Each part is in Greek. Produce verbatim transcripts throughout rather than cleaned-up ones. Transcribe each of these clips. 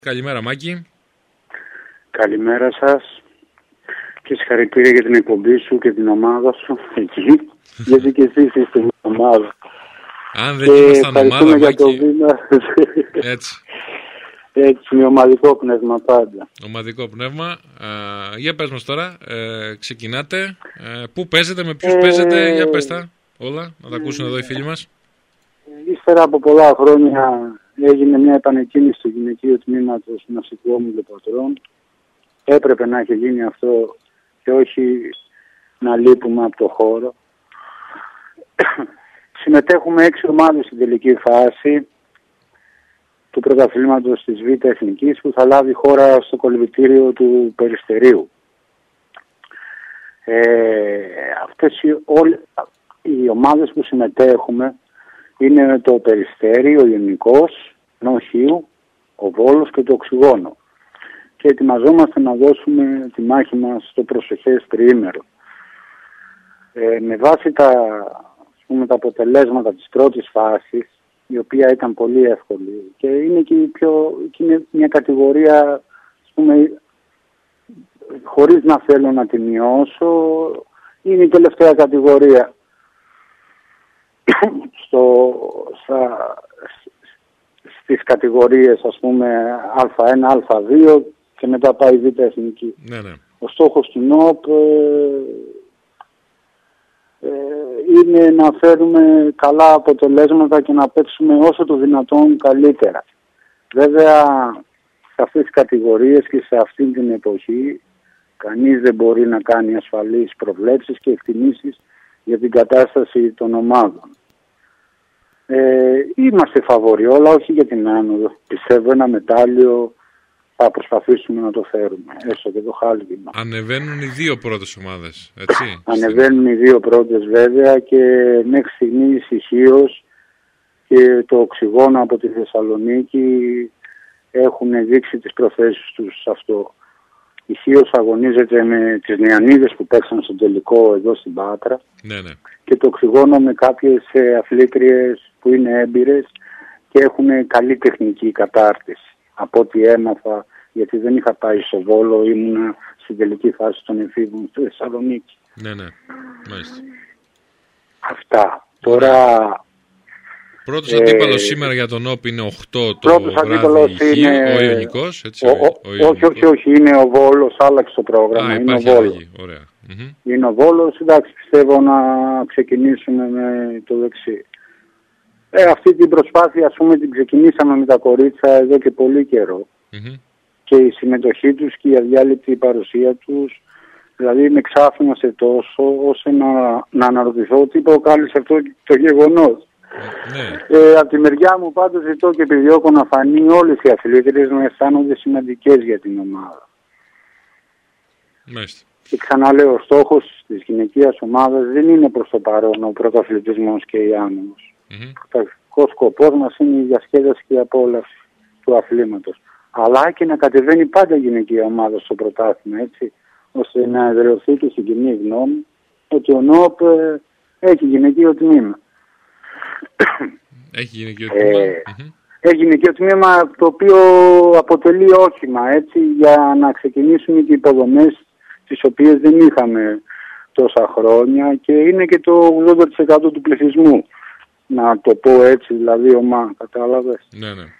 Καλημέρα Μάκη. Καλημέρα σας και συγχαρητήρια για την εκπομπή σου και την ομάδα σου εκεί, γιατί και εσείς είστε μια ομάδα. Αν δεν ήμασταν ομάδα, για το Μάκη, βήμα. έτσι. Έτσι, με ομαδικό πνεύμα πάντα. Ομαδικό πνεύμα. Α, για πες μας τώρα, ε, ξεκινάτε, ε, πού παίζετε, με ποιους Ε, παίζετε, για πες τα όλα, να τα ακούσουν εδώ οι φίλοι μας. Ύστερα από πολλά χρόνια έγινε μια επανεκκίνηση στο γυναικείο τμήματος ναυτικού όμιλου Πατρών. Έπρεπε να έχει γίνει αυτό και όχι να λείπουμε από το χώρο. Συμμετέχουμε έξι ομάδες στην τελική φάση του πρωταθλήματος της Β' Εθνικής που θα λάβει η χώρα στο κολυμπητήριο του Περιστερίου. Ε, αυτές οι, όλες, οι ομάδες που συμμετέχουμε είναι το Περιστέρι, ο Ιωνικός, Νοχείου, ο Βόλος και το Οξυγόνο. Και ετοιμαζόμαστε να δώσουμε τη μάχη μας στο προσεχές τριήμερο. Ε, με βάση τα, ας πούμε, τα αποτελέσματα της πρώτης φάσης, η οποία ήταν πολύ εύκολη και είναι και, η πιο, και είναι μια κατηγορία, ας πούμε, χωρίς να θέλω να τη μειώσω, είναι η τελευταία κατηγορία στο, στα, στις κατηγορίες, ας πούμε, Α ένα, Α δύο και μετά πάει Β' Εθνική. Ναι, ναι. Ο στόχος του ΝΟΠ ε, ε, είναι να φέρουμε καλά αποτελέσματα και να παίξουμε όσο το δυνατόν καλύτερα. Βέβαια, σε αυτές τις κατηγορίες και σε αυτήν την εποχή, κανείς δεν μπορεί να κάνει ασφαλείς προβλέψεις και εκτιμήσεις για την κατάσταση των ομάδων. Ε, είμαστε φαβοροί, αλλά όχι για την άνοδο. Πιστεύω ένα μετάλλιο θα προσπαθήσουμε να το φέρουμε, έστω και το χάλκινο. Ανεβαίνουν οι δύο πρώτες ομάδες, έτσι. Ανεβαίνουν οι δύο πρώτες βέβαια και μέχρι στιγμής η Χίος και το Οξυγόνο από τη Θεσσαλονίκη έχουν δείξει τις προθέσεις τους σε αυτό. Η Χίος αγωνίζεται με τις Νεανίδες που παίξαν στο τελικό εδώ στην Πάτρα. Ναι, ναι. Και το Οξυγόνο με κάποιες αθλήτριες που είναι έμπειρες και έχουν καλή τεχνική κατάρτιση. Από ό,τι έμαθα, γιατί δεν είχα πάει στο Βόλο, ήμουνα στην τελική φάση των εφήβων στη Θεσσαλονίκη. Ναι, ναι. Μάλιστα. Αυτά. Τώρα... Πρώτος ε, αντίπαλος σήμερα για τον ΟΠ είναι οκτώ το πρώτος βράδυ, είναι ο Ιωνικός, έτσι. Ο, ο, ο, όχι, όχι, όχι, είναι ο Βόλος, άλλαξε το πρόγραμμα. Α, είναι υπάρχει ο Βόλος. αλλαγή. Ωραία. Mm-hmm. Είναι ο Βόλος, εντάξει, πιστεύω να ξεκινήσουμε με το δεξί. Ε, αυτή την προσπάθεια, ας πούμε, την ξεκινήσαμε με τα κορίτσια εδώ και πολύ καιρό. Mm-hmm. Και η συμμετοχή τους και η αδιάλειπτη παρουσία τους, δηλαδή με ξάφνιασε τόσο, ώστε να, να αναρωτηθώ τι προκάλεσε αυτό το γεγονός. Ναι. Ε, από τη μεριά μου πάντως ζητώ και επιδιώκω να φανεί όλες οι αθλήτριες να αισθάνονται σημαντικές για την ομάδα. Μάλιστα. Και ξαναλέω, ο στόχος της γυναικείας ομάδας δεν είναι προς το παρόν ο πρωταθλητισμός και η άνεμος. Mm-hmm. Ο πρωταθλητικός σκοπός μας είναι η διασκέδαση και η απόλαυση του αθλήματος. Αλλά και να κατεβαίνει πάντα η γυναικεία ομάδα στο πρωτάθλημα, έτσι, ώστε να εδραιωθεί και στην κοινή γνώμη ότι ο ΝΟΠ ε, έχει γυναικείο τμήμα. Έχει γυναικείο τμήμα. Ε, mm-hmm. Έχει γυναικείο τμήμα το οποίο αποτελεί όχημα, έτσι, για να ξεκινήσουν και οι υποδομές τις οποίες δεν είχαμε τόσα χρόνια και είναι και το ογδόντα τοις εκατό του πληθυσμού, να το πω έτσι, δηλαδή ομά, κατάλαβες. Ναι, ναι.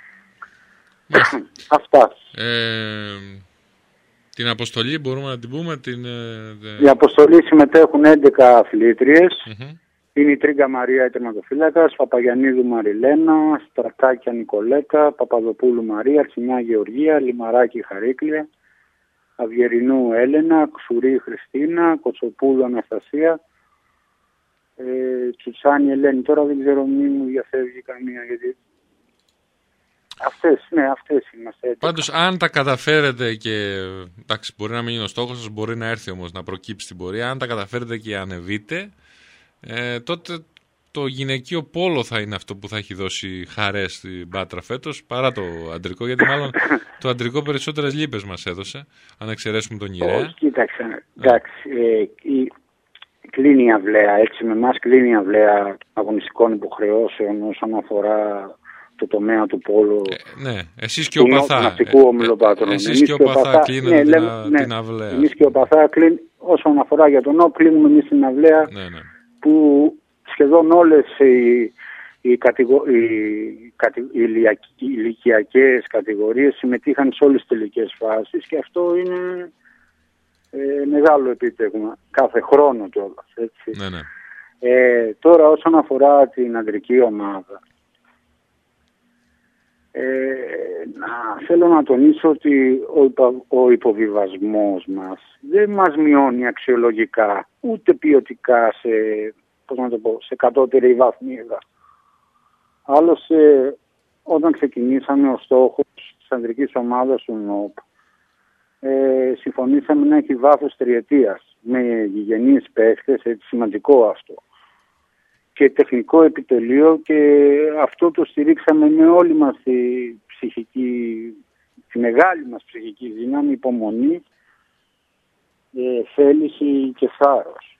Αυτά. Ε, την αποστολή μπορούμε να την πούμε. Την, η αποστολή συμμετέχουν έντεκα αθλήτριες. Mm-hmm. Είναι η Τρίγκα Μαρία, η τερματοφύλακας, Παπαγιαννίδου Μαριλένα, Στρατάκια Νικολέτα, Παπαδοπούλου Μαρία, Αρσινιά Γεωργία, Λιμαράκη Χαρίκλια, Αυγερινού Έλενα, Ξουρή Χριστίνα, Κοτσοπούλου Αναστασία, ε, Τσουτσάνη Ελένη. Τώρα δεν ξέρω, μη μου διαφεύγει καμία, γιατί αυτές, ναι, αυτές είμαστε. Πάντως αν τα καταφέρετε και, εντάξει, μπορεί να μην είναι ο στόχος σας, μπορεί να έρθει όμως να προκύψει στην πορεία, αν τα καταφέρετε και ανεβείτε, ε, τότε το γυναικείο πόλο θα είναι αυτό που θα έχει δώσει χαρές στην Πάτρα φέτος, παρά το αντρικό, γιατί μάλλον το αντρικό περισσότερες λύπες μας έδωσε, αν εξαιρέσουμε τον Ιρέα. Κοίταξε, εντάξει, ε, η, κλείνει η αυλαία, έτσι, με εμάς κλείνει η αυλαία αγωνιστικών υποχρεώσεων όσον αφορά στο τομέα του πόλου. Ε, ναι, εσείς και ο Παθά. Ναυτικού ομιλοπάτρων. Ε, εσείς και ο Παθά κλείνετε ναι, την, λέμε, ναι, την αυλαία. Εμείς και ο Παθά κλείνει, όσον αφορά για τον ΟΠ, κλείνουμε εμείς την αυλαία ναι, ναι. που σχεδόν όλες οι, οι, κατηγο, οι, οι, οι ηλικιακές κατηγορίες συμμετείχαν σε όλες τις τελικές φάσεις και αυτό είναι ε, μεγάλο επίτευγμα κάθε χρόνο κιόλας. Έτσι. Ναι, ναι. Ε, τώρα όσον αφορά την ανδρική ομάδα, ε, να, θέλω να τονίσω ότι ο, υπο, ο υποβιβασμός μας δεν μας μειώνει αξιολογικά ούτε ποιοτικά σε, πώς να το πω, σε κατώτερη βαθμίδα. Άλλωστε όταν ξεκινήσαμε ο στόχος της ανδρικής ομάδας του ΝΟΠ ε, συμφωνήσαμε να έχει βάθος τριετίας με γηγενείς παίχτες, έτσι σημαντικό αυτό, και τεχνικό επιτελείο, και αυτό το στηρίξαμε με όλη μας τη ψυχική, τη μεγάλη μας ψυχική δύναμη, υπομονή, ε, θέληση και θάρρος.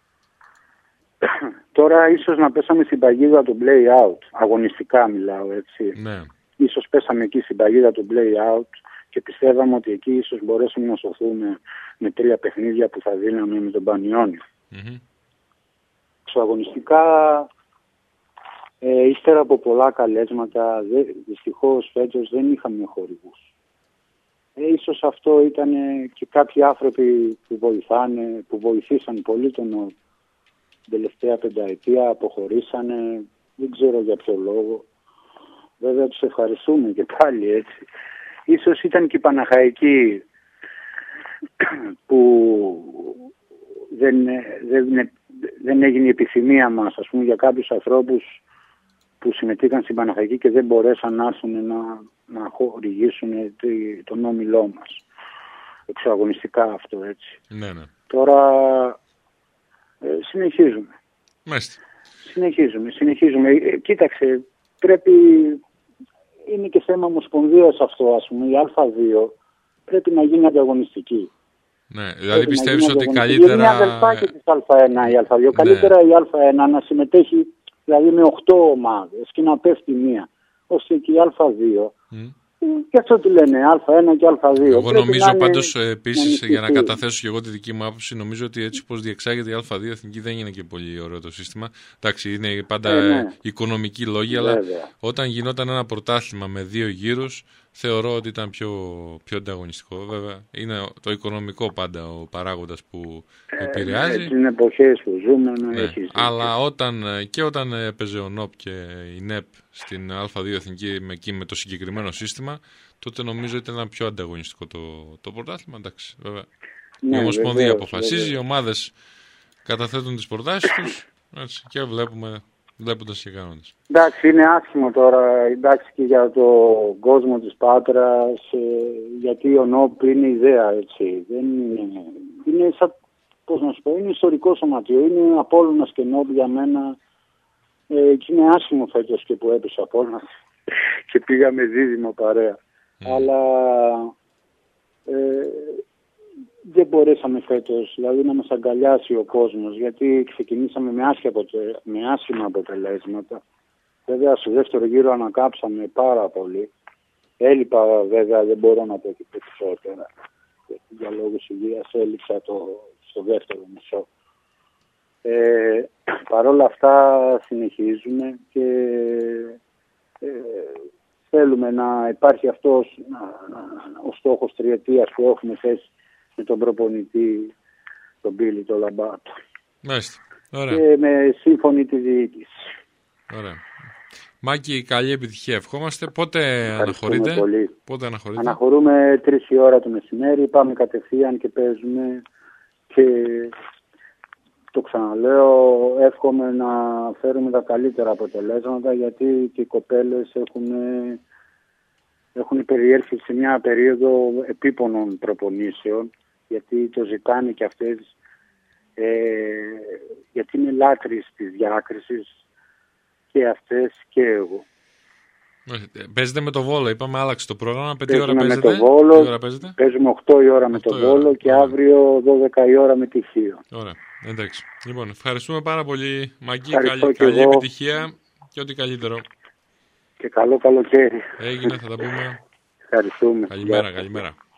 Τώρα ίσως να πέσαμε στην παγίδα του play out, αγωνιστικά μιλάω έτσι. Ναι. Ίσως πέσαμε εκεί στην παγίδα του play out και πιστεύαμε ότι εκεί ίσως μπορέσουμε να σωθούμε με τρία παιχνίδια που θα δίναμε με τον Πανιόνιο. Mm-hmm. Αγωνιστικά, ε, ύστερα από πολλά καλέσματα, δε, δυστυχώς φέτος δεν είχαμε χορηγούς. Ε, ίσως αυτό ήταν και κάποιοι άνθρωποι που βοηθάνε, που βοηθήσαν πολύ τον τελευταία πενταετία, αποχωρήσανε, δεν ξέρω για ποιο λόγο. Βέβαια τους ευχαριστούμε και πάλι έτσι. Ίσως ήταν και οι Παναχαϊκοί που δεν, δεν, δεν έγινε η επιθυμία μας, ας πούμε, για κάποιους ανθρώπους που συμμετείχαν στην Παναχαϊκή και δεν μπορέσαν να έρθουν να, να χορηγήσουν τον όμιλό μας. Εξαγωνιστικά αυτό έτσι. Ναι, ναι. Τώρα ε, συνεχίζουμε. Μάλιστα. Συνεχίζουμε, συνεχίζουμε. Ε, κοίταξε, πρέπει, είναι και θέμα ομοσπονδίας αυτό, ας πούμε, η Α δύο πρέπει να γίνει ανταγωνιστική. Ναι, δηλαδή πιστεύεις ότι καλύτερα... Είναι αδελφάκι της Α1 η Α δύο. Ναι. Καλύτερα η Α1 να συμμετέχει δηλαδή με οκτώ ομάδες και να πέφτει μία, ώστε και η Α δύο... Mm. Και αυτό τι λένε, Α1 και Α δύο. Εγώ νομίζω πάντως επίσης, για να καταθέσω και εγώ τη δική μου άποψη, νομίζω ότι έτσι πως διεξάγεται η Α δύο εθνική δεν είναι και πολύ ωραίο το σύστημα. Εντάξει, είναι πάντα ε, ναι. οικονομικοί λόγοι, αλλά βέβαια. Όταν γινόταν ένα πρωτάθλημα με δύο γύρους, θεωρώ ότι ήταν πιο, πιο ανταγωνιστικό. Βέβαια, είναι το οικονομικό πάντα ο παράγοντας που ε, επηρεάζει. Έτσι είναι εποχές που ζούμε. Ναι. Αλλά όταν, και όταν έπαιζε ο ΝΟΠ και η ΝΕΠ στην Α δύο εθνική με, με το συγκεκριμένο σύστημα, τότε νομίζω ότι ήταν πιο ανταγωνιστικό το, το πρωτάθλημα. Εντάξει, βέβαια. Ναι, η Ομοσπονδία βεβαίως, αποφασίζει, βεβαίως. Οι ομάδες καταθέτουν τις προτάσεις τους έτσι, και βλέπουμε, βλέποντας και κάνοντας. Εντάξει, είναι άσχημο τώρα, εντάξει, και για το κόσμο της Πάτρας, ε, γιατί ο ΝΟΠ είναι ιδέα, έτσι. Δεν είναι, είναι σαν, πώς να σου πω, είναι ιστορικό σωματείο, είναι Απόλλωνας και ΝΟΠ για μένα. Ε, και είναι άσχημο φέτος και που έπεσε από όλα και πήγαμε δίδυμο παρέα. Mm. Αλλά ε, δεν μπορέσαμε φέτος δηλαδή να μας αγκαλιάσει ο κόσμος, γιατί ξεκινήσαμε με άσχημα, αποτε, με άσχημα αποτελέσματα. Βέβαια στο δεύτερο γύρο ανακάψαμε πάρα πολύ. Έλειπα βέβαια, δεν μπορώ να πω και περισσότερα. Για λόγους υγείας έλειψα το, στο δεύτερο μισό. Ε, Παρ' όλα αυτά συνεχίζουμε και ε, θέλουμε να υπάρχει αυτός να, να, ο στόχος τριετίας που έχουμε θέσει με τον προπονητή τον Πίλη, τον Λαμπάτο. Μάλιστα. Ωραία. Και με σύμφωνη τη διοίκηση. Ωραία. Μάκη, καλή επιτυχία ευχόμαστε. Πότε αναχωρείτε? Πολύ. Πότε αναχωρείτε? Αναχωρούμε τρεις η ώρα το μεσημέρι, πάμε κατευθείαν και παίζουμε και... Το ξαναλέω, εύχομαι να φέρουμε τα καλύτερα αποτελέσματα, γιατί και οι κοπέλες έχουν, έχουν περιέλθει σε μια περίοδο επίπονων προπονήσεων, γιατί το ζητάνε και αυτές, ε, γιατί είναι λάτρεις της διάκρισης και αυτές και εγώ. Παίζετε με το Βόλο, είπαμε, άλλαξε το πρόγραμμα. πέντε ώρα παίζετε. Με το Βόλο, ώρα παίζετε? Παίζουμε οκτώ η ώρα με το Βόλο και Ωραία. Αύριο δώδεκα η ώρα με τη Θείο. Ωραία, εντάξει. Λοιπόν, ευχαριστούμε πάρα πολύ, Μάκη. Καλή, καλή επιτυχία και ό,τι καλύτερο. Και καλό καλοκαίρι. Έγινε, θα τα πούμε. Ευχαριστούμε. Καλημέρα, καλημέρα.